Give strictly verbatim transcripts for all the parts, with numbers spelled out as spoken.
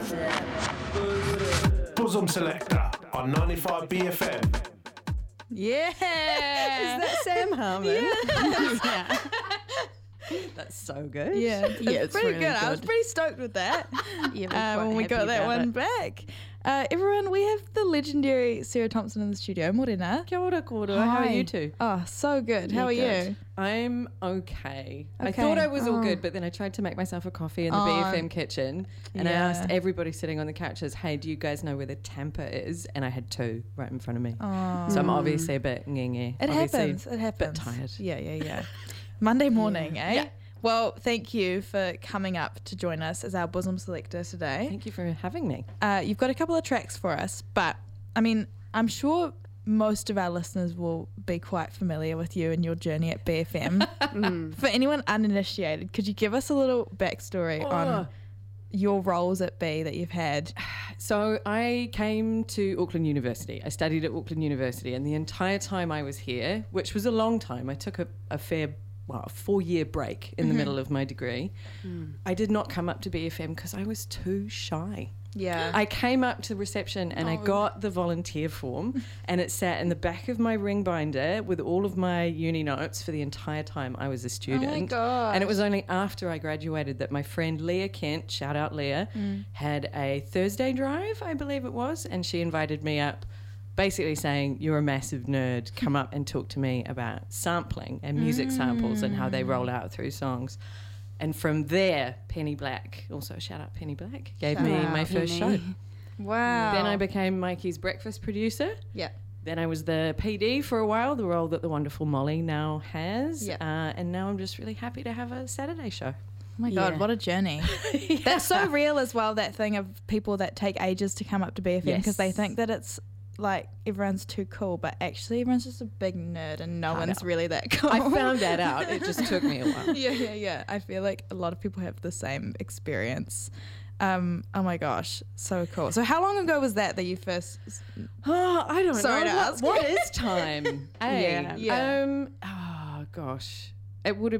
Bosom Selector on ninety-five B F M. Yeah. Is that Sam Harmon? yeah. That's so good. Yeah, Yeah, it's it's pretty really good. I was good. pretty stoked with that Yeah, we're uh, quite when we got happy that about one it. back. Uh, everyone, we have the legendary Sarah Thompson in the studio. Morena. Kia ora, kōrua. How are Hi. you two? Oh, so good. How Yeah, are good. you? I'm okay. I Okay. thought I was all Oh. good, but then I tried to make myself a coffee in the Oh. B F M kitchen, and I Yeah. asked everybody sitting on the couches, "Hey, do you guys know where the Tampa is?" And I had two right in front of me. Oh. So I'm obviously a bit ngenge. It obviously happens. It happens. tired. Yeah, yeah, yeah. Monday morning, eh? Yeah. Well, thank you for coming up to join us as our bosom selector today. Thank you for having me. Uh, you've got a couple of tracks for us, but I mean, I'm sure most of our listeners will be quite familiar with you and your journey at B F M. Mm. For anyone uninitiated, could you give us a little backstory Oh. on your roles at B that you've had? So I came to Auckland University. I studied at Auckland University, and the entire time I was here, which was a long time, I took a, a fair, well, a four-year break in the middle of my degree. I did not come up to B F M because I was too shy. Yeah. I came up to reception and I got the volunteer form, and it sat in the back of my ring binder with all of my uni notes for the entire time I was a student. gosh. And it was only after I graduated that my friend Leah Kent, shout out Leah, had a Thursday drive, I believe it was, and she invited me up, basically saying, "You're a massive nerd, come up and talk to me about sampling and music samples and how they roll out through songs." And from there, Penny Black, also shout out Penny Black, gave Shout me out, my first Penny. show. Wow. Then I became Mikey's breakfast producer. Yeah. Then I was the P D for a while, the role that the wonderful Molly now has. Yeah. Uh, and now I'm just really happy to have a Saturday show. Oh my God, Yeah. what a journey. That's so real as well, that thing of people that take ages to come up to B F M because they Yes. think that it's like everyone's too cool, but actually everyone's just a big nerd and no I one's know. really that cool. I found that out. It just took me a while. yeah, yeah, yeah. I feel like a lot of people have the same experience. Um, oh my gosh, so cool. So how long ago was that that you first... Oh, I don't Sorry know. to What- ask. what is time? Hey, Yeah. Yeah. Um, oh, gosh. It would have...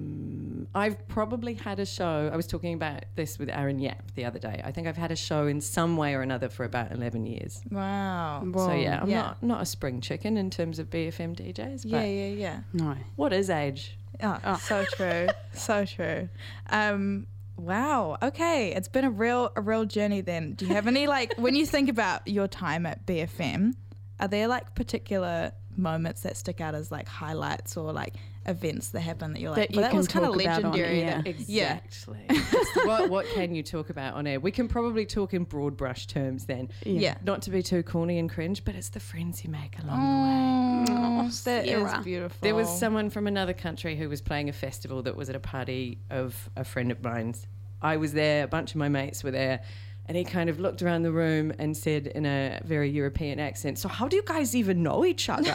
Mm, I've probably had a show... I was talking about this with Aaron Yap the other day. I think I've had a show in some way or another for about eleven years. Wow. So, yeah, I'm Yeah. not not a spring chicken in terms of B F M D Js. But Yeah, yeah, yeah. No. what is age? Oh, so true. So true. Um, wow. Okay. It's been a real a real journey then. Do you have any, like, when you think about your time at B F M, are there like particular moments that stick out as like highlights or like events that happen that you're like, That well, you that can was kind of talk about on legendary. air. that- Yeah. Exactly. It's- what what can you talk about on air? We can probably talk in broad brush terms then. Yeah. Not to be too corny and cringe, but it's the friends you make along the way. Oh, Oh, that is Sarah. beautiful. There was someone from another country who was playing a festival that was at a party of a friend of mine's. I was there, a bunch of my mates were there, and he kind of looked around the room and said in a very European accent, "So how do you guys even know each other?"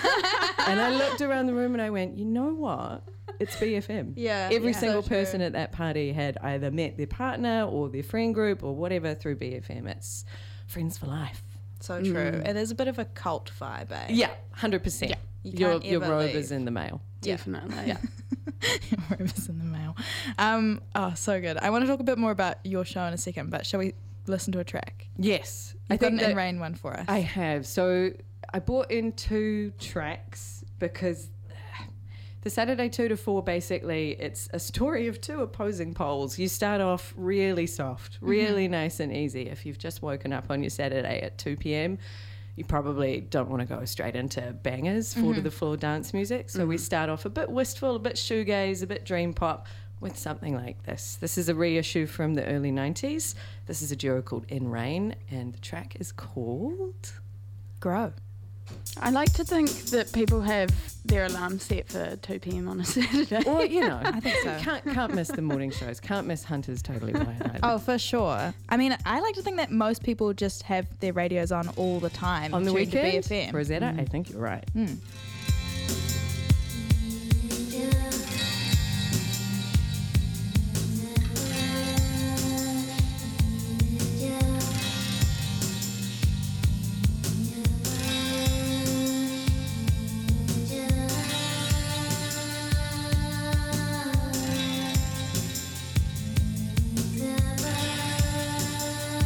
And I looked around the room and I went, "You know what? It's B F M." Yeah, Every yeah. single So true. person at that party had either met their partner or their friend group or whatever through B F M. It's friends for life. So true. It is a bit of a cult vibe, eh? Yeah, one hundred percent. Yeah, you Your, can't your ever robe leave. is in the mail. Definitely. Yeah. Rivers in the mail. Um, oh, so good. I want to talk a bit more about your show in a second, but shall we listen to a track? Yes. You've got an that- In Rain one for us. I have. So I bought in two tracks because the Saturday two to four, basically, it's a story of two opposing poles. You start off really soft, really nice and easy. If you've just woken up on your Saturday at two p.m, you probably don't want to go straight into bangers, four to the floor dance music. So we start off a bit wistful, a bit shoegaze, a bit dream pop with something like this. This is a reissue from the early nineties. This is a duo called In Rain, and the track is called... Grow. I like to think that people have their alarm set for two p.m. on a Saturday. Or, you know, I think so. Can't, can't miss the morning shows. Can't miss Hunter's Totally Wired either. Oh, for sure. I mean, I like to think that most people just have their radios on all the time. On the tuned to weekend, B F M. Rosetta, I think you're right. Mm. Goodbye.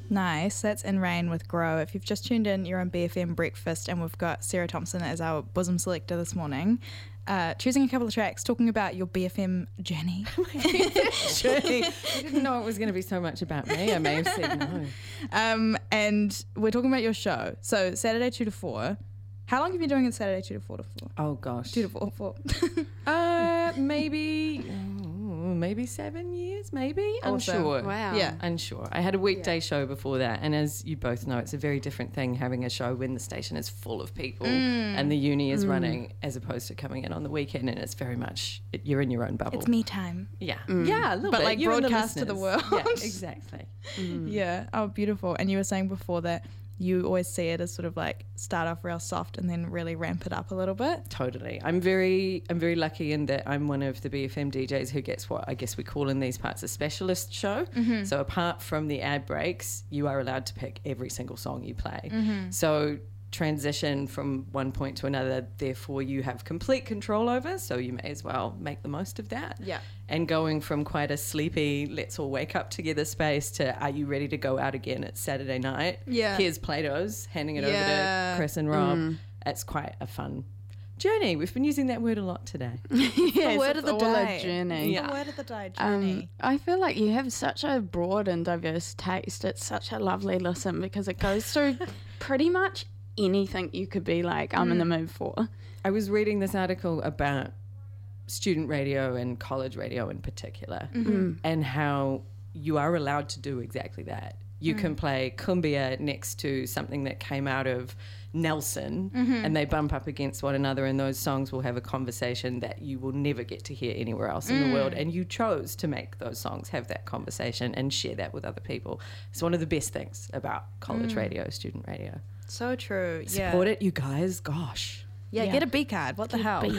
Nice. That's In Rain with Grow. If you've just tuned in, you're on B F M Breakfast, and we've got Sarah Thompson as our bosom selector this morning, uh, choosing a couple of tracks, talking about your B F M journey. Journey. I didn't know it was going to be so much about me. I may have said no. Um, and we're talking about your show. So Saturday two to four. How long have you been doing it Saturday two to four to four? Oh gosh. Two to four, four. Uh, maybe, oh, maybe seven years, maybe. Awesome. Unsure. Wow. Yeah. Unsure. I had a weekday show before that, and as you both know, it's a very different thing having a show when the station is full of people and the uni is running, as opposed to coming in on the weekend, and it's very much it, you're in your own bubble. It's me time. Yeah, yeah, a little But, bit. like, You and the broadcast to the listeners. world. Yeah, exactly. Yeah. Oh, beautiful. And you were saying before that you always see it as sort of like start off real soft and then really ramp it up a little bit. Totally. I'm very I'm very lucky in that I'm one of the B F M D Js who gets what I guess we call in these parts a specialist show. Mm-hmm. So apart from the ad breaks, you are allowed to pick every single song you play. Mm-hmm. So transition from one point to another, therefore you have complete control over, so you may as well make the most of that. Yeah. And going from quite a sleepy let's all wake up together space to are you ready to go out again? It's Saturday night. Yeah. Here's Plato's, handing it Yeah. over to Chris and Rob. It's quite a fun journey. We've been using that word a lot today. Yes, the word it's of the all day. a journey. Yeah. The word of the day, Um, journey. I feel like you have such a broad and diverse taste. It's such a lovely listen because it goes through pretty much anything you could be like, I'm in the mood for. I was reading this article about student radio and college radio in particular, and how you are allowed to do exactly that. You can play cumbia next to something that came out of Nelson, and they bump up against one another, and those songs will have a conversation that you will never get to hear anywhere else in the world. And you chose to make those songs have that conversation and share that with other people. It's one of the best things about college radio, student radio. So true. Yeah. Support it, you guys. Gosh. Yeah, Yeah. get a B card. What the hell?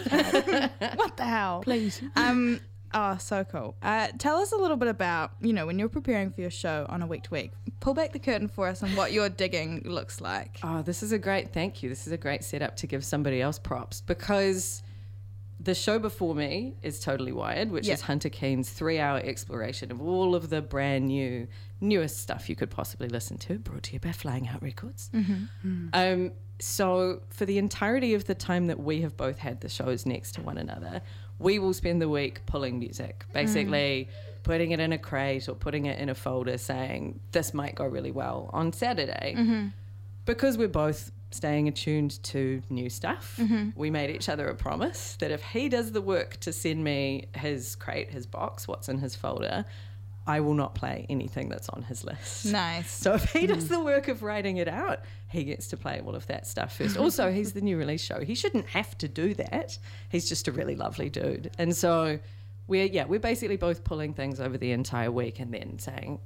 What the hell? Please. Um. Oh, so cool. Uh, tell us a little bit about, you know, when you're preparing for your show on a week to week. Pull back the curtain for us on what your digging looks like. Oh, this is a great thank you. This is a great setup to give somebody else props, because the show before me is Totally Wired, which Yeah. is Hunter Keen's three-hour exploration of all of the brand new, newest stuff you could possibly listen to, brought to you by Flying Out Records. Mm-hmm. Um, so for the entirety of the time that we have both had the shows next to one another, we will spend the week pulling music, basically mm. putting it in a crate or putting it in a folder saying, this might go really well on Saturday. Mm-hmm. Because we're both staying attuned to new stuff, mm-hmm. we made each other a promise that if he does the work to send me his crate, his box, what's in his folder, I will not play anything that's on his list. Nice. So if he does the work of writing it out, he gets to play all of that stuff first. Also, he's the new release show. He shouldn't have to do that. He's just a really lovely dude. And so we're, yeah, we're basically both pulling things over the entire week and then saying,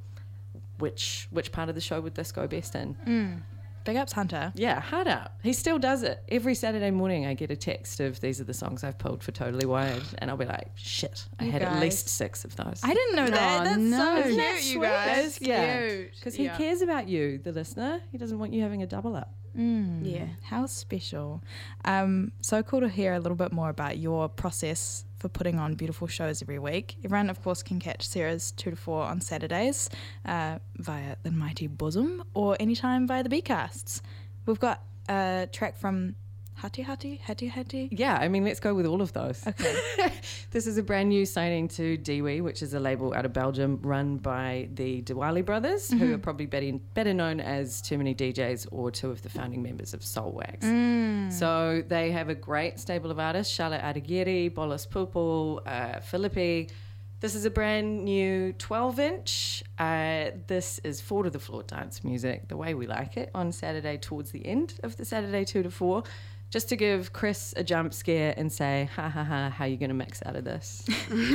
which which part of the show would this go best in? Mm. Big ups, Hunter. Yeah, hard out. He still does it. Every Saturday morning I get a text of these are the songs I've pulled for Totally Wired, and I'll be like, shit, I You had guys. at least six of those. I didn't know that. Oh, That's no. so Isn't cute, that you sweet? guys. Yeah. Cute. Because he Yeah. cares about you, the listener. He doesn't want you having a double up. Mm. Yeah. How special. Um, so cool to hear a little bit more about your process for putting on beautiful shows every week. Everyone, of course, can catch Sarah's two to four on Saturdays uh, via the Mighty Bosom or anytime via the B-Casts. We've got a track from Hati Hati, Hati Hati. Yeah, I mean, let's go with all of those. Okay. This is a brand new signing to Dewey, which is a label out of Belgium run by the Diwali brothers, mm-hmm. who are probably better, better known as Too Many D Js or two of the founding members of Soulwax. Mm. So they have a great stable of artists, Charlotte Adighieri, Bolas Pupul, uh, Filippi. This is a brand new twelve inch. Uh, this is four to the floor dance music, the way we like it, on Saturday towards the end of the Saturday two to four. Just to give Chris a jump scare and say, ha ha ha, how are you going to mix out of this?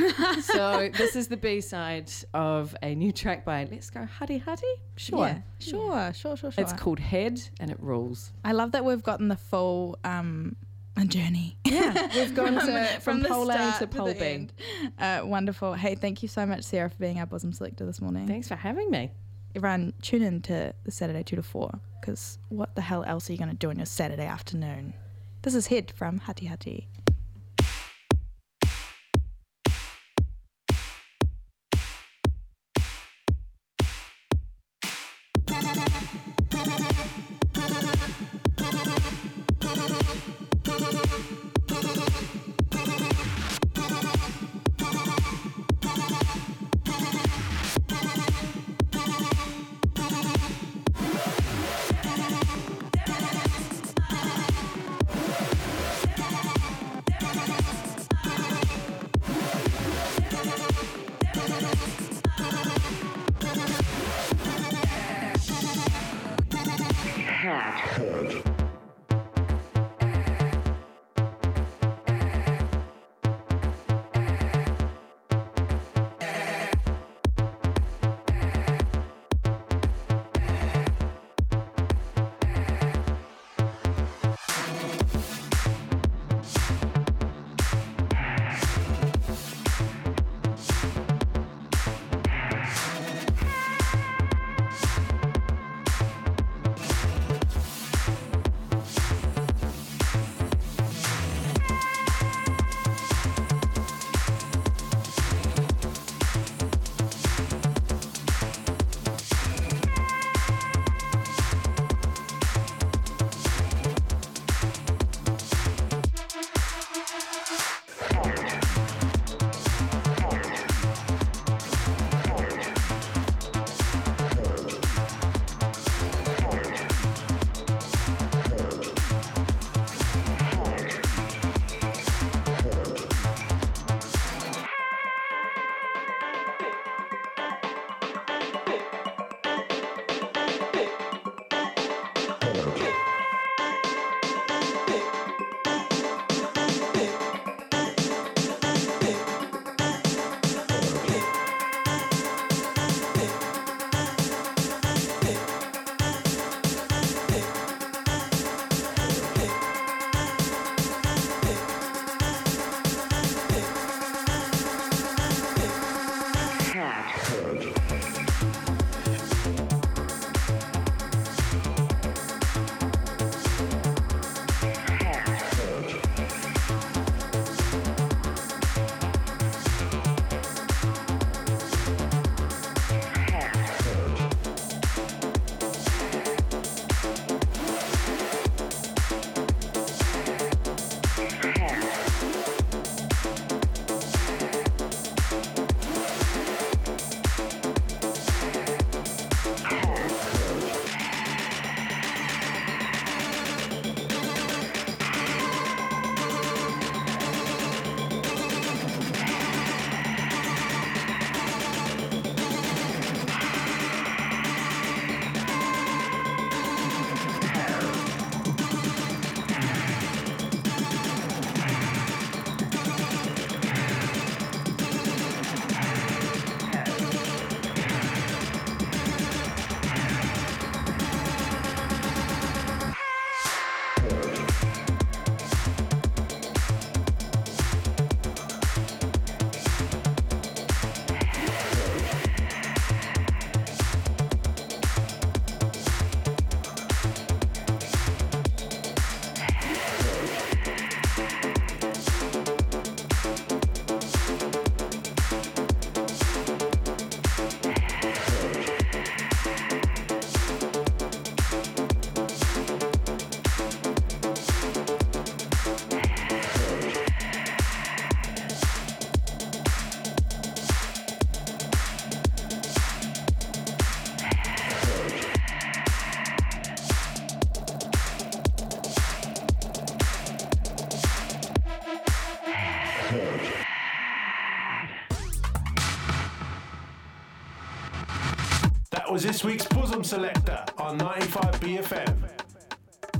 So this is the B-side of a new track by Let's Go Hati Hati. Sure. Yeah. Sure, sure, sure, sure. It's called Head and it rules. I love that we've gotten the full um, journey. Yeah, we've gone to, from, the pole A start to pole the B. end. Uh, wonderful. Hey, thank you so much, Sarah, for being our bosom selector this morning. Thanks for having me. Everyone, tune in to the Saturday two to four, because what the hell else are you going to do on your Saturday afternoon? This is Head from Hati Hati. Bye. That was this week's Bosom Selector on ninety-five B F M.